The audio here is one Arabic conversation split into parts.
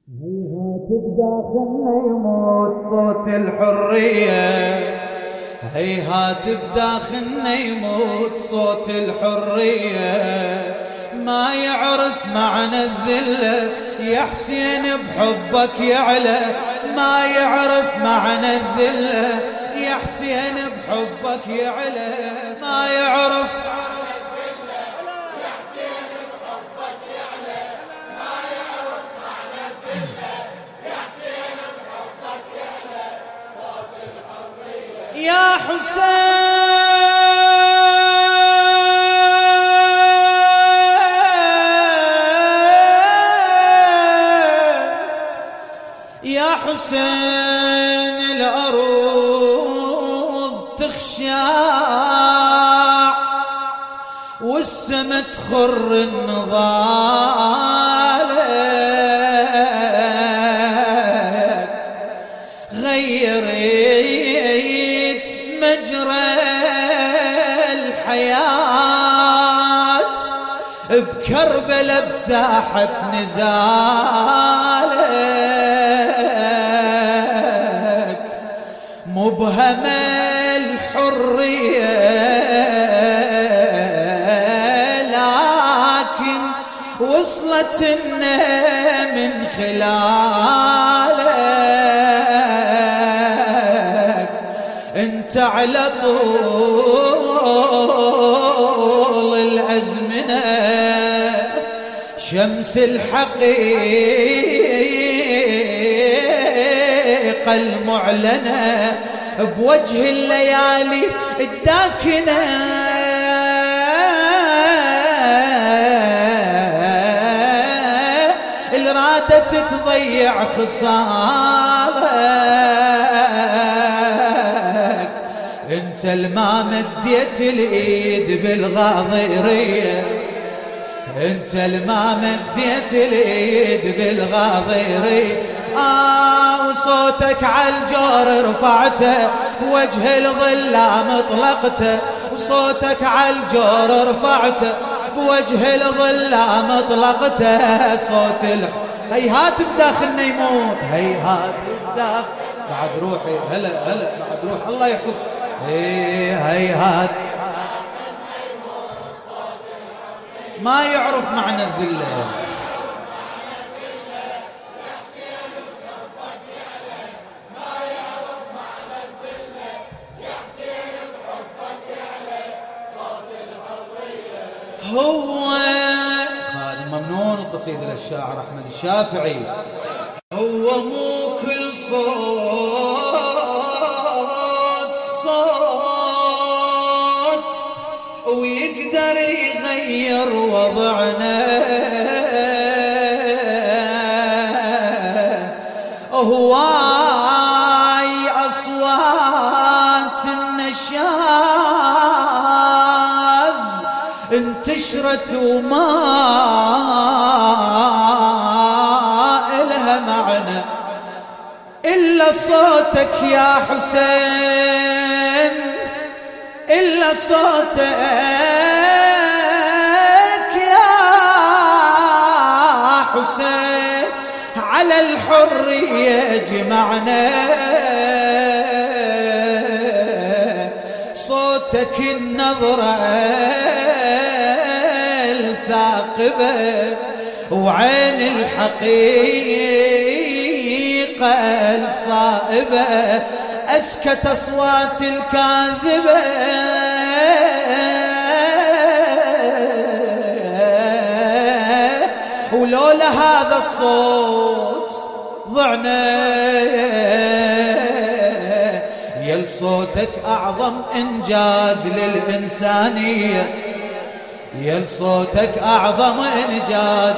هيهات بداخلنا يموت صوت الحرية، هيهات بداخلنا يموت صوت الحرية. ما يعرف معنى الذلة يا حسين بحبك يعلى، ما يعرف معنى الذلة يا حسين بحبك يعلى، ما يعرف يا حسين. يا حسين الأرض تخشع والسما تخر النضالك، غيرت مجرى الحياة بكربلة بساحة نزالك، مبهمة الحرية لكن وصلت لنا من خلالك. انت على طول الأزمنة شمس الحقيقة المعلنة بوجه الليالي الداكنة، اللي رادت تضيع خصالك. انت الما مديت الايد بالغاضرية، انت الما مديت الايد بالغاضرية. وصوتك عالجور رفعته بوجه الظلام اطلقته، وصوتك عالجور رفعته بوجه الظلام اطلقته. صوت هيهات بداخلنا يموت، هيهات بداخل بعد روحي، هلا هلا بعد روح الله يحفظ. هيهات ما يعرف معنى الذلة. هو خادم ممنون القصيدة للشاعر أحمد الشافعي. هو مو كل صوت صوت ويقدر يغير وضعنا، هواي أصوات النشاز انتشرت وما إلها معنى إلا صوتك يا حسين، إلا صوتك يا حسين على الحرية جمعنا. صوتك النظرة الثاقبة وعين الحقيقة الصائبة أسكت أصوات الكاذبة. ولولا هذا الصوت ضعنا، يل صوتك أعظم إنجاز للإنسانية، يل صوتك أعظم إنجاز.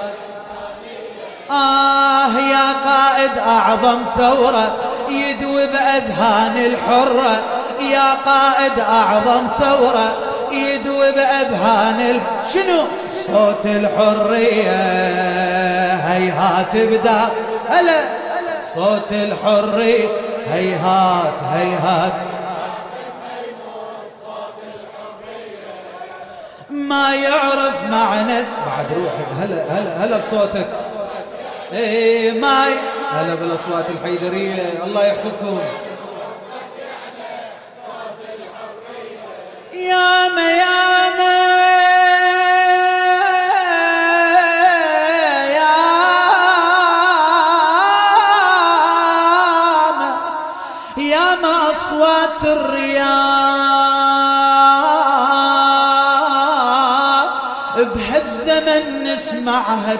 يا قائد أعظم ثورة يدوي بأذهان الحرة، يا قائد أعظم ثورة يدوي بأذهان شنو صوت الحرية. هيهات بدا هلا صوت الحرية، هيهات هيهات ما يعرف معنى بعد روحك. هلا هلا هلا بصوتك. ماي هلا بالاصوات الحيدريه، الله يحفظكم. ياما ياما ياما أصوات الرياض بهالزمن نسمعها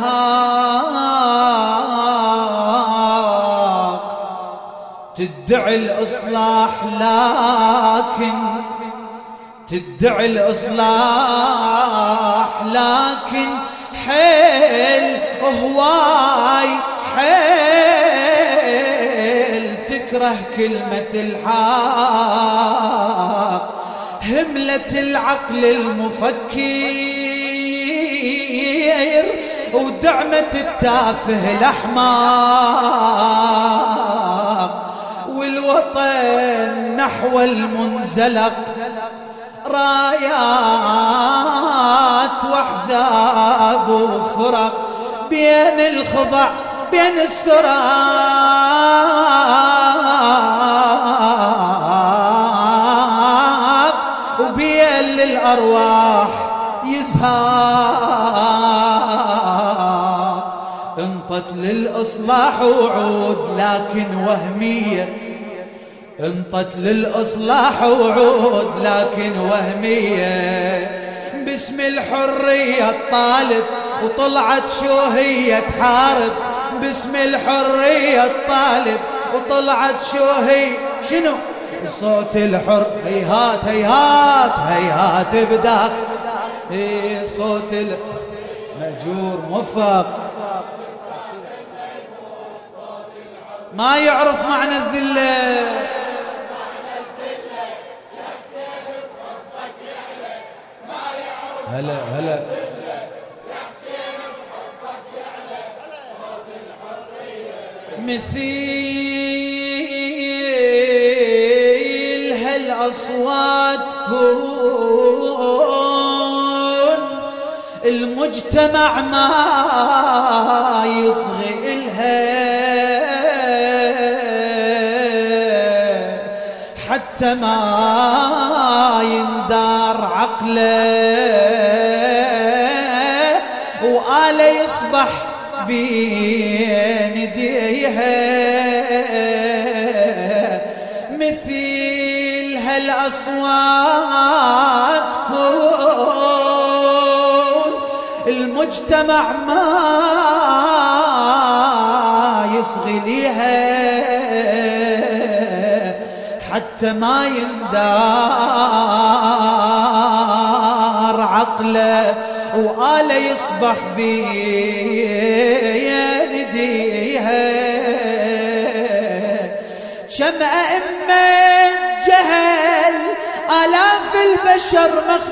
تنهاق، تدعي الإصلاح لكن حيل هواي حيل تكره كلمة الحق، هملة العقل المفكر ودعمة التافه الأحمق، والوطن نحو المنزلق رايات واحزاب وفرق، بين الخضع بين السراق وبين للأرواح يزهاق. انطت للإصلاح وعود لكن وهمية، انطت للإصلاح وعود لكن وهمية، باسم الحرية الطالب وطلعت شو هي تحارب، باسم الحرية الطالب وطلعت شو هي شنو صوت الحر. هيهات هيهات هيهات بداخل صوت المأجور موفق ما يعرف معنى الذلة. هلا هلا مثيل هالأصوات كون المجتمع ما يصغي إلها، حتى ما يندار عقله وآله يصبح بين يديها، مثل هالأصوات كون المجتمع ما يصغي ليها، حتى ما يندار عقله وآله يصبح بين يديها. كم أئمة جهل آلاف البشر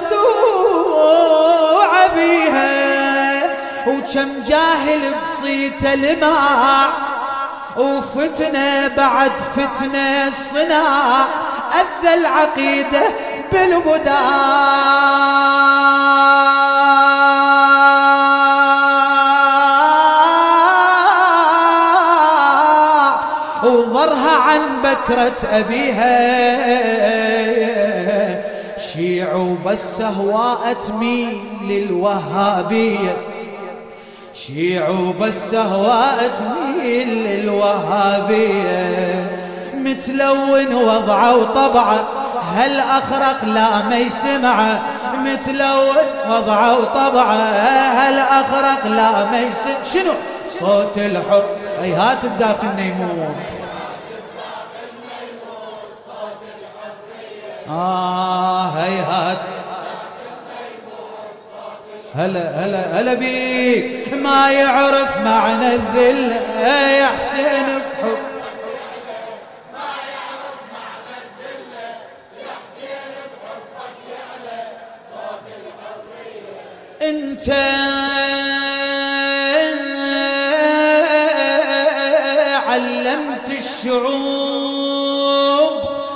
مخدوعة بيها، وكم جاهل بصيته لماع وفتنة بعد فتنة الصناع، أذى العقيدة بالوداع وظرها عن بكرة أبيها. شيعوا بس هواء تميل للوهابية، شيعوا بس هواء تميل للوهابية، متلون وضعه وطبعه هل أخرق لا ما يسمعه، متلون وضعه وطبعه هل أخرق لا ما يسمعه. شنو صوت الحر هيهات بداخلنا يموت، هيهات هلا هلا هلا بيك، ما يعرف معنى الذل يا حسين في حب، ما يعرف معنى الذل يا حسين في حبك يعلى صوت الحرية. انت علمت الشعوب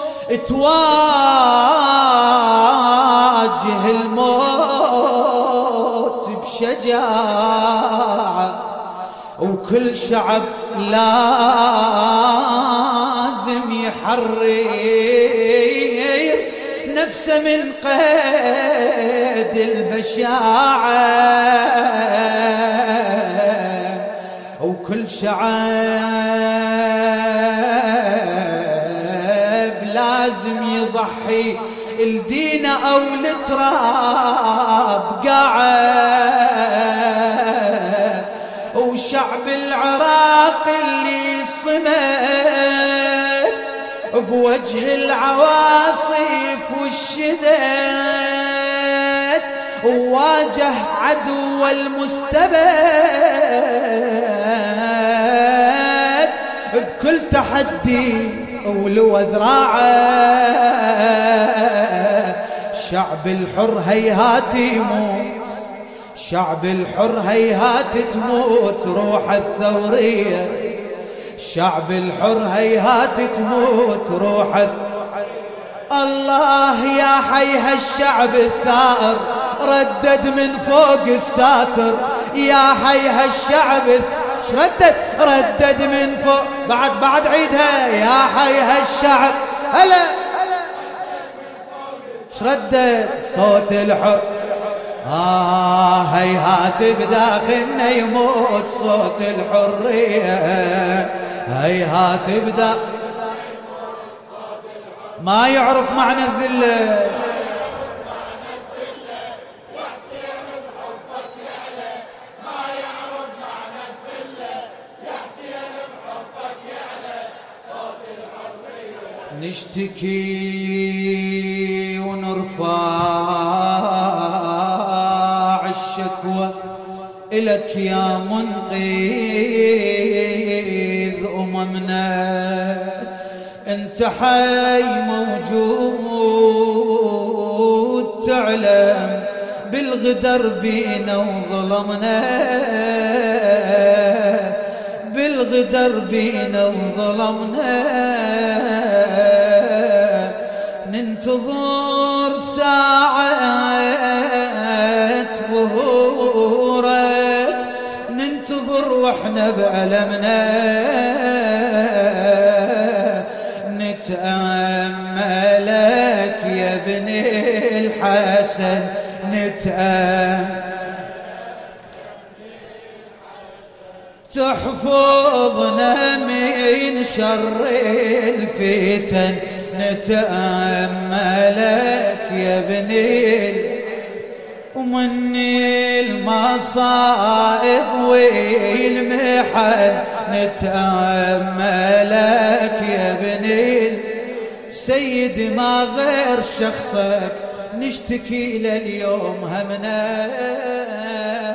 تواجه الموت بشجاعة، وكل شعب لازم يحرر نفسه من قيد البشاعة، وكل شعب لازم يضحي الدين أو التراب قاعة. وشعب العراق اللي صمد بوجه العواصف والشدد، وواجه عدو المستبد بكل تحدي ولو ذراعه. شعب الحر هيهات يموت، شعب الحر هيهات تموت روح الثورية، شعب الحر هيهات تموت روح. الله يا حي هالشعب الثائر ردد من فوق الساتر، يا حي هالشعب ردد من فوق. بعد عيدها يا حي هالشعب. هلا ردد صوت الحر. هيهات بداخلنا يموت صوت الحرية، هيهات بدا ما يعرف معنى الذلة. نشتكي ونرفع الشكوى إلك يا منقذ أممنا، انت حي موجود تعلم بالغدر بينا وظلمنا، بالغدر بينا وظلمنا. ننتظر ساعة ظهورك، ننتظر واحنا بألمنا، نتأملك يا ابن الحسن، تحفظنا من شر الفتن، نتأملك يا ابن ومن المصائب والمحن، نتأملك يا ابن سيد ما غير شخصك نشتكي لليوم همنا.